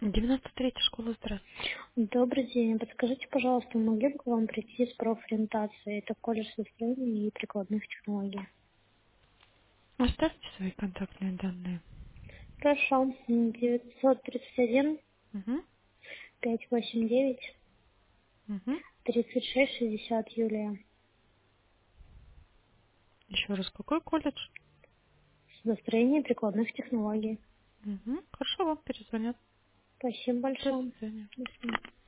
93-я школа, здравствуйте. Добрый день. Подскажите, пожалуйста, могли бы к вам прийти с профориентацией? Это колледж строения и прикладных технологий. Оставьте свои контактные данные. Хорошо. 931 Угу. 589 Угу. 3660 Юлия. Еще раз, какой колледж? Настроение прикладных технологий. Угу. Хорошо, вам перезвонят. Спасибо До большое. свидания. До свидания.